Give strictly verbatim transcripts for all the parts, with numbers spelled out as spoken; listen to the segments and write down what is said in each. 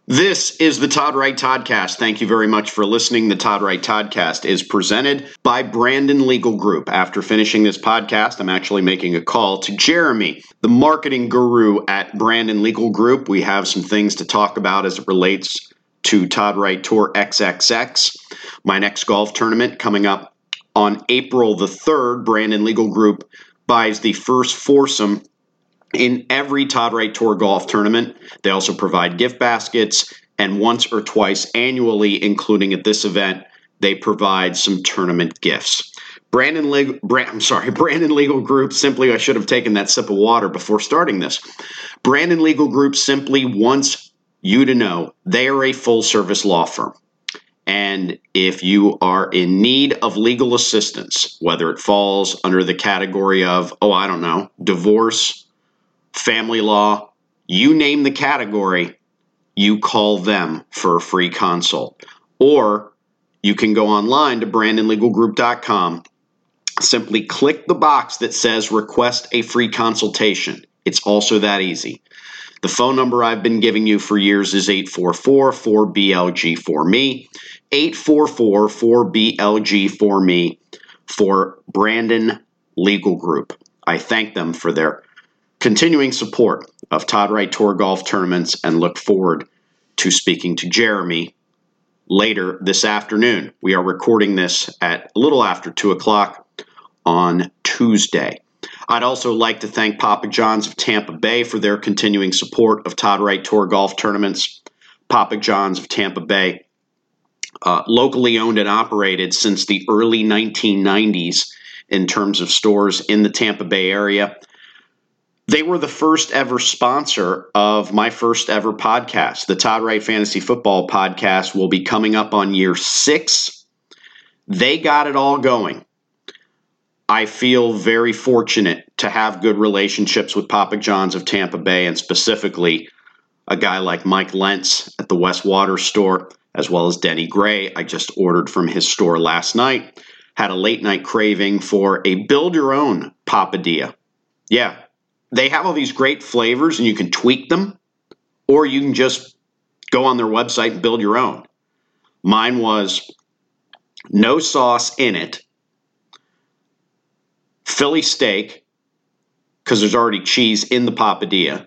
This is the Todd Wright Toddcast. Thank you very much for listening. The Todd Wright Toddcast is presented by Brandon Legal Group. After finishing this podcast, I'm actually making a call to Jeremy, the marketing guru at Brandon Legal Group. We have some things to talk about as it relates to Todd Wright Tour triple X, my next golf tournament coming up on April the third. Brandon Legal Group buys the first foursome in every Todd Wright Tour golf tournament. They also provide gift baskets, and once or twice annually, including at this event, they provide some tournament gifts. Brandon Legal, Brand, I'm sorry, Brandon Legal Group, simply, I should have taken that sip of water before starting this. Brandon Legal Group simply wants you to know they are a full-service law firm. And if you are in need of legal assistance, whether it falls under the category of, oh, I don't know, divorce, family law, you name the category, you call them for a free consult. Or you can go online to brandon legal group dot com, simply click the box that says request a free consultation. It's also that easy. The phone number I've been giving you for years is eight four four, four B L G for me, eight four four, four B L G for me for Brandon Legal Group. I thank them for their continuing support of Todd Wright Tour golf tournaments and look forward to speaking to Jeremy later this afternoon. We are recording this at a little after two o'clock on Tuesday. I'd also like to thank Papa John's of Tampa Bay for their continuing support of Todd Wright Tour golf tournaments. Papa John's of Tampa Bay, uh, locally owned and operated since the early nineteen nineties in terms of stores in the Tampa Bay area. They were the first ever sponsor of my first ever podcast. The Todd Wright Fantasy Football Podcast will be coming up on year six. They got it all going. I feel very fortunate to have good relationships with Papa John's of Tampa Bay, and specifically a guy like Mike Lentz at the Westwater store, as well as Denny Gray. I just ordered from his store last night. Had a late night craving for a build-your-own papadilla. Yeah. They have all these great flavors, and you can tweak them, or you can just go on their website and build your own. Mine was no sauce in it, Philly steak, because there's already cheese in the papadilla,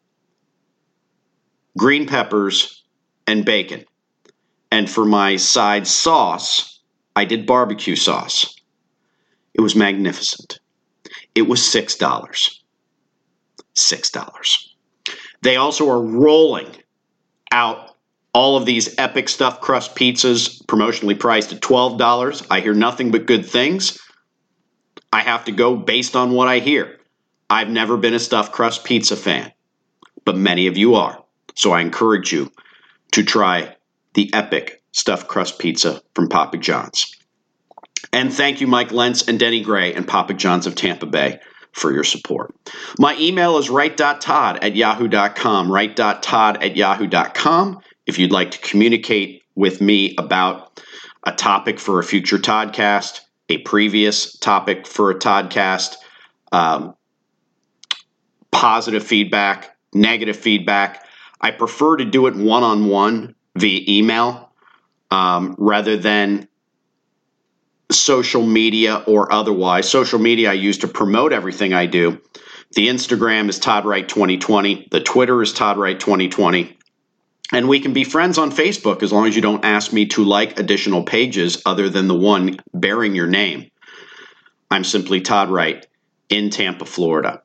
green peppers, and bacon. And for my side sauce, I did barbecue sauce. It was magnificent. It was six dollars. six dollars. They also are rolling out all of these epic stuffed crust pizzas, promotionally priced at twelve dollars. I hear nothing but good things. I have to go based on what I hear. I've never been a stuffed crust pizza fan, but many of you are. So I encourage you to try the epic stuffed crust pizza from Papa John's. And thank you, Mike Lentz and Denny Gray and Papa John's of Tampa Bay, for your support. My email is wright dot todd at yahoo dot com, wright dot todd at yahoo dot com. If you'd like to communicate with me about a topic for a future Toddcast, a previous topic for a Toddcast, um, positive feedback, negative feedback, I prefer to do it one-on-one via email um, rather than social media or otherwise. Social media I use to promote everything I do. The Instagram is Todd Wright twenty twenty. The Twitter is Todd Wright twenty twenty. And we can be friends on Facebook as long as you don't ask me to like additional pages other than the one bearing your name. I'm simply Todd Wright in Tampa, Florida.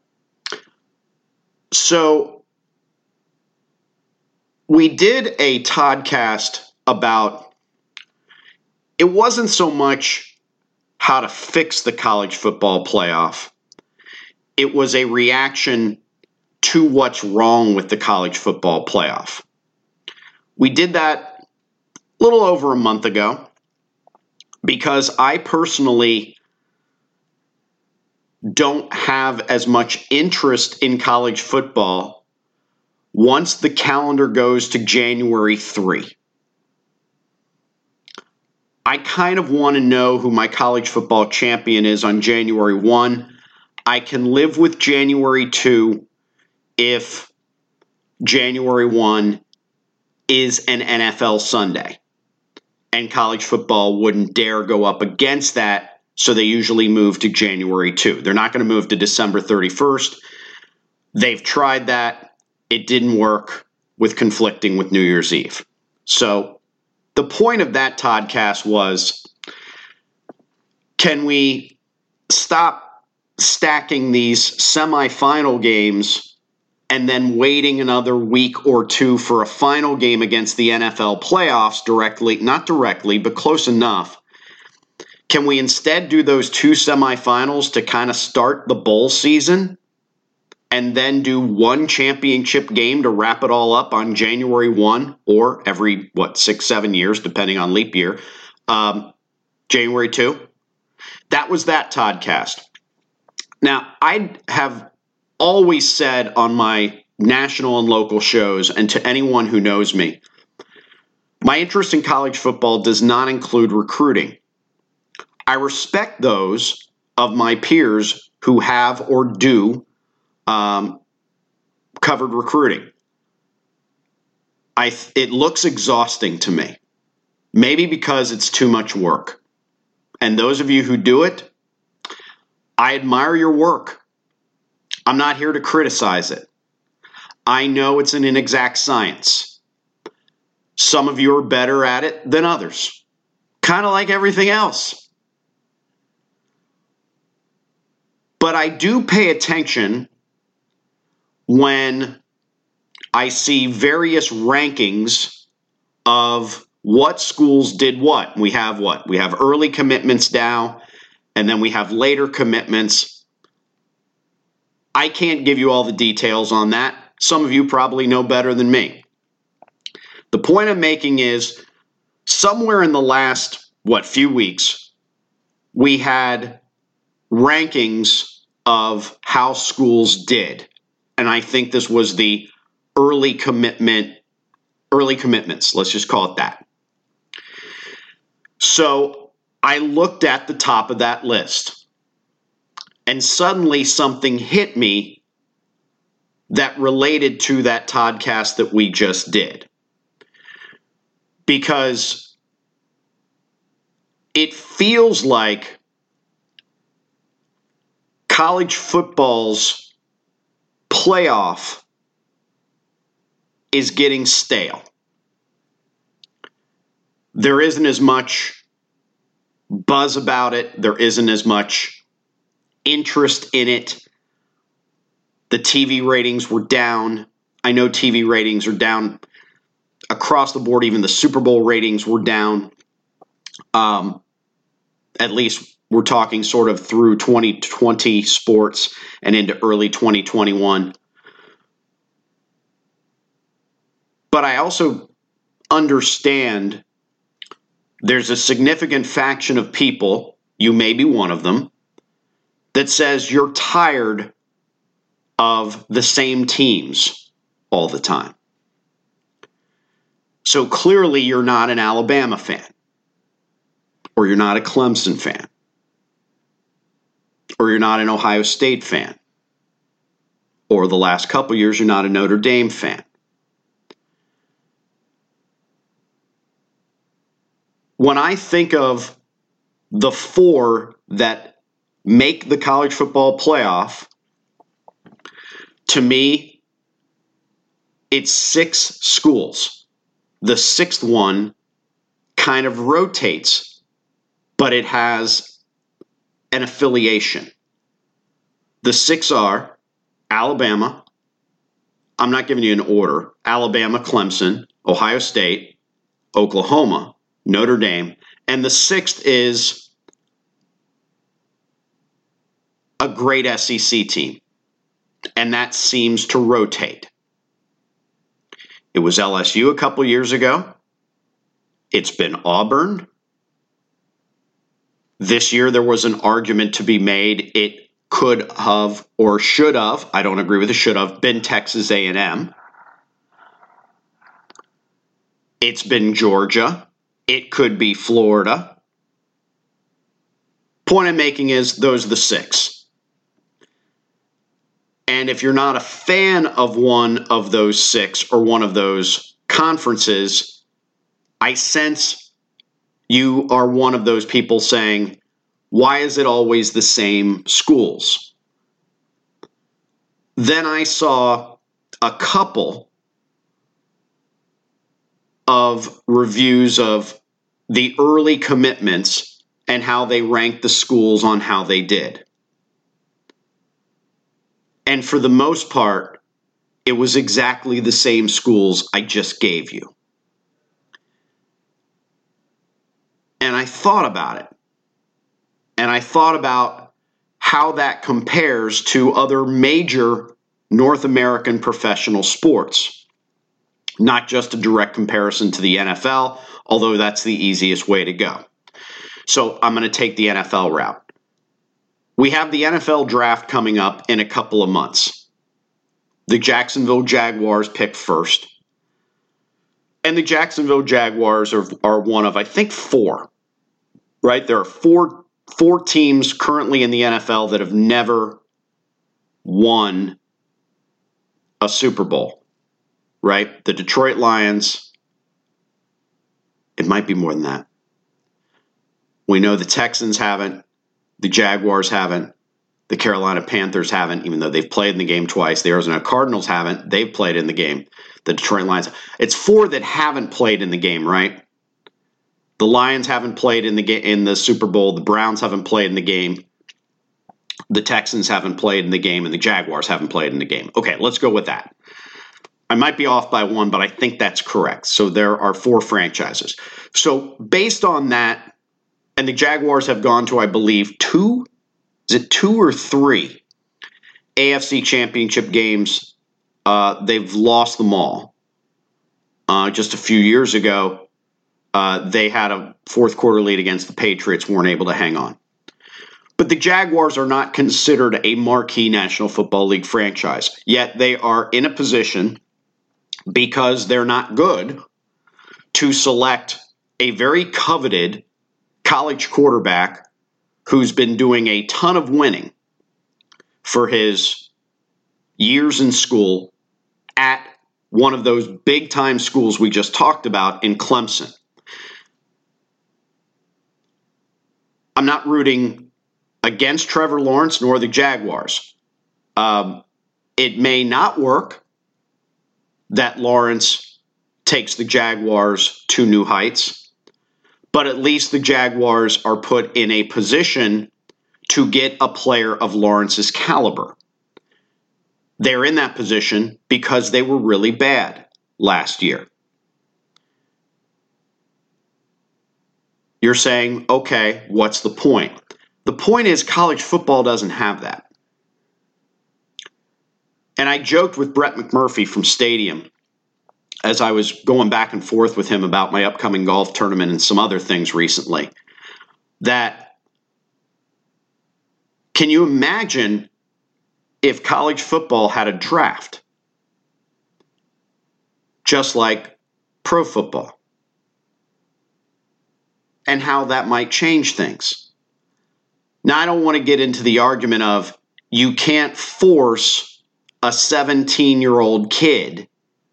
So we did a Toddcast about, it wasn't so much how to fix the college football playoff. It was a reaction to what's wrong with the college football playoff. We did that a little over a month ago because I personally don't have as much interest in college football once the calendar goes to January third. I kind of want to know who my college football champion is on January first. I can live with January second if January first is an N F L Sunday. And college football wouldn't dare go up against that, so they usually move to January second. They're not going to move to December thirty-first. They've tried that. It didn't work with conflicting with New Year's Eve. So the point of that Toddcast was, can we stop stacking these semifinal games and then waiting another week or two for a final game against the N F L playoffs directly, not directly, but close enough? Can we instead do those two semifinals to kind of start the bowl season and then do one championship game to wrap it all up on January first, or every, what, six, seven years, depending on leap year, um, January second? That was that Toddcast. Now, I have always said on my national and local shows, and to anyone who knows me, my interest in college football does not include recruiting. I respect those of my peers who have or do um, covered recruiting. I th- it looks exhausting to me, maybe because it's too much work. And those of you who do it, I admire your work. I'm not here to criticize it. I know it's an inexact science. Some of you are better at it than others, kind of like everything else. But I do pay attention when I see various rankings of what schools did what. We have what? We have early commitments now, and then we have later commitments. I can't give you all the details on that. Some of you probably know better than me. The point I'm making is, somewhere in the last, what, few weeks, we had rankings of how schools did. And I think this was the early commitment, early commitments, let's just call it that. So I looked at the top of that list, and suddenly something hit me that related to that Toddcast that we just did. Because it feels like college football's playoff is getting stale. There isn't as much buzz about it. There isn't as much interest in it. The T V ratings were down. I know T V ratings are down across the board. Even the Super Bowl ratings were down. Um, at least we're talking sort of through twenty twenty sports and into early twenty twenty-one. But I also understand there's a significant faction of people, you may be one of them, that says you're tired of the same teams all the time. So clearly you're not an Alabama fan, or you're not a Clemson fan, or you're not an Ohio State fan, or the last couple years you're not a Notre Dame fan. When I think of the four that make the college football playoff, to me, it's six schools. The sixth one kind of rotates, but it has an affiliation. The six are Alabama. I'm not giving you an order. Alabama, Clemson, Ohio State, Oklahoma, Notre Dame, and the sixth is a great S E C team, and that seems to rotate. It was L S U a couple years ago. It's been Auburn. This year there was an argument to be made. It could have or should have, I don't agree with the should have, been Texas A and M. It's been Georgia. It could be Florida. Point I'm making is those are the six. And if you're not a fan of one of those six or one of those conferences, I sense you are one of those people saying, why is it always the same schools? Then I saw a couple of reviews of the early commitments and how they ranked the schools on how they did. And for the most part, it was exactly the same schools I just gave you. And I thought about it. And I thought about how that compares to other major North American professional sports. Not just a direct comparison to the N F L, although that's the easiest way to go. So I'm going to take the N F L route. We have the N F L draft coming up in a couple of months. The Jacksonville Jaguars pick first. And the Jacksonville Jaguars are, are one of, I think, four. Right? There are four, four teams currently in the N F L that have never won a Super Bowl. Right? The Detroit Lions. It might be more than that. We know the Texans haven't. The Jaguars haven't. The Carolina Panthers haven't, even though they've played in the game twice. The Arizona Cardinals haven't. They've played in the game. The Detroit Lions. It's four that haven't played in the game, right? The Lions haven't played in the ga- in the Super Bowl. The Browns haven't played in the game. The Texans haven't played in the game. And the Jaguars haven't played in the game. Okay, let's go with that. I might be off by one, but I think that's correct. So there are four franchises. So based on that, and the Jaguars have gone to, I believe, two, is it two or three A F C championship games? Uh, they've lost them all. Uh, just a few years ago, uh, they had a fourth quarter lead against the Patriots, weren't able to hang on. But the Jaguars are not considered a marquee National Football League franchise, yet they are in a position, because they're not good, to select a very coveted college quarterback who's been doing a ton of winning for his years in school at one of those big-time schools we just talked about in Clemson. I'm not rooting against Trevor Lawrence nor the Jaguars. Um, it may not work that Lawrence takes the Jaguars to new heights, but at least the Jaguars are put in a position to get a player of Lawrence's caliber. They're in that position because they were really bad last year. You're saying, okay, what's the point? The point is college football doesn't have that. And I joked with Brett McMurphy from Stadium as I was going back and forth with him about my upcoming golf tournament and some other things recently, that can you imagine if college football had a draft just like pro football, and how that might change things? Now, I don't want to get into the argument of you can't force a seventeen-year-old kid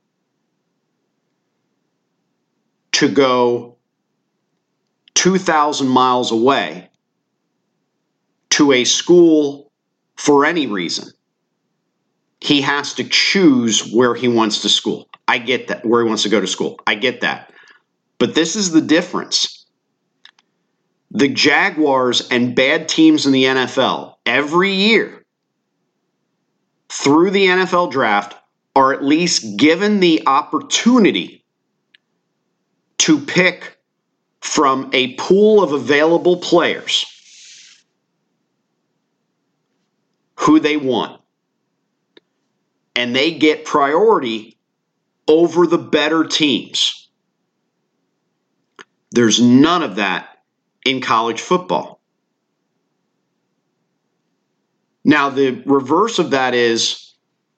to go two thousand miles away to a school for any reason. He has to choose where he wants to school. I get that, where he wants to go to school. I get that. But this is the difference. The Jaguars and bad teams in the N F L every year through the N F L draft are at least given the opportunity to pick from a pool of available players who they want. And they get priority over the better teams. There's none of that in college football. Now, the reverse of that is,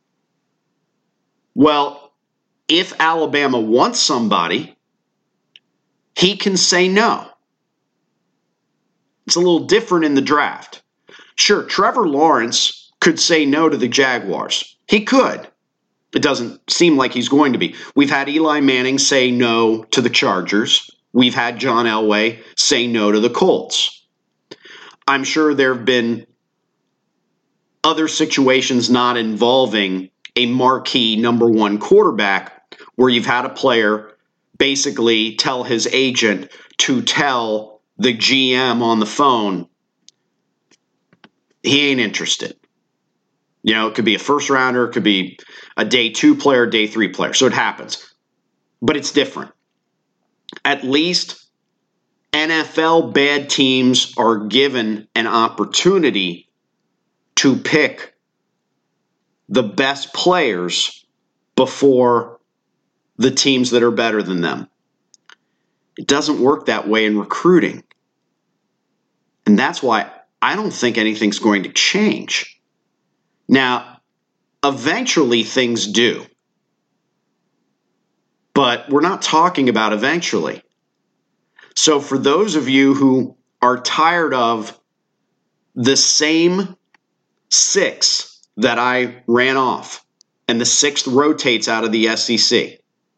well, if Alabama wants somebody, he can say no. It's a little different in the draft. Sure, Trevor Lawrence could say no to the Jaguars. He could. It doesn't seem like he's going to be. We've had Eli Manning say no to the Chargers. We've had John Elway say no to the Colts. I'm sure there have been other situations not involving a marquee number one quarterback where you've had a player basically tell his agent to tell the G M on the phone he ain't interested. You know, it could be a first rounder, it could be a day two player, day three player. So it happens. But it's different. At least N F L bad teams are given an opportunity to pick the best players before the teams that are better than them. It doesn't work that way in recruiting. And that's why I don't think anything's going to change. Now, eventually things do. But we're not talking about eventually. So for those of you who are tired of the same six that I ran off, and the sixth rotates out of the S E C,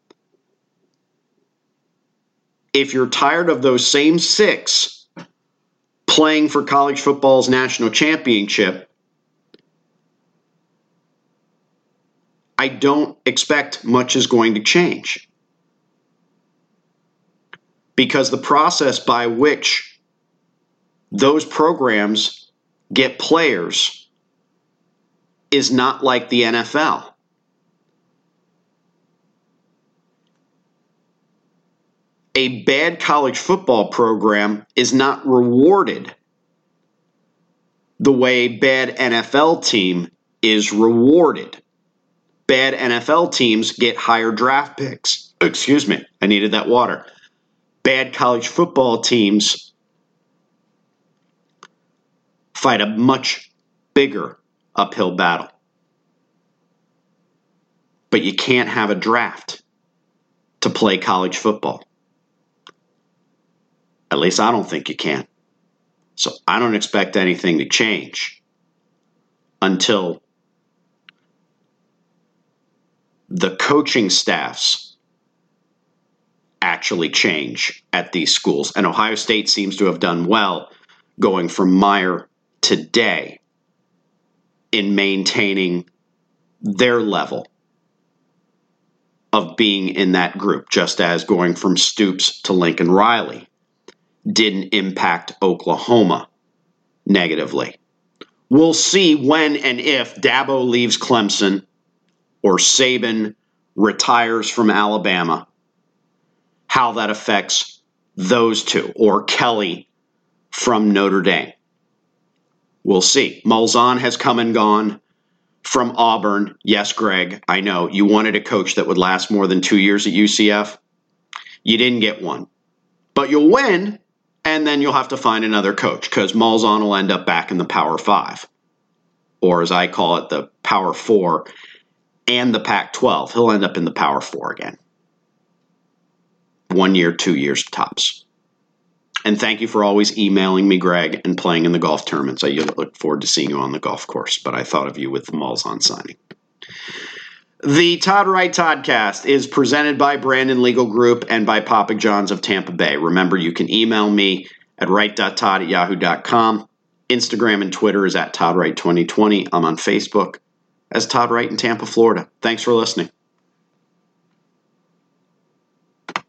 if you're tired of those same six playing for college football's national championship, I don't expect much is going to change. Because the process by which those programs get players is not like the N F L. A bad college football program is not rewarded the way a bad N F L team is rewarded. Bad N F L teams get higher draft picks. Excuse me, I needed that water. Bad college football teams fight a much bigger uphill battle. But you can't have a draft to play college football. At least I don't think you can. So I don't expect anything to change until the coaching staffs actually change at these schools. And Ohio State seems to have done well going from Meyer to Day in maintaining their level of being in that group, just as going from Stoops to Lincoln Riley didn't impact Oklahoma negatively. We'll see when and if Dabo leaves Clemson or Saban retires from Alabama, how that affects those two, or Kelly from Notre Dame. We'll see. Malzahn has come and gone from Auburn. Yes, Greg, I know you wanted a coach that would last more than two years at U C F. You didn't get one. But you'll win, and then you'll have to find another coach, because Malzahn will end up back in the Power Five, or as I call it, the Power Four and the Pac twelve. He'll end up in the Power Four again. One year, two years tops. And thank you for always emailing me, Greg, and playing in the golf tournaments. I look forward to seeing you on the golf course, but I thought of you with the Malzahn signing. The Todd Wright Toddcast is presented by Brandon Legal Group and by Papa John's of Tampa Bay. Remember, you can email me at wright dot todd at yahoo dot com. Instagram and Twitter is at Todd Wright twenty twenty. I'm on Facebook as Todd Wright in Tampa, Florida. Thanks for listening.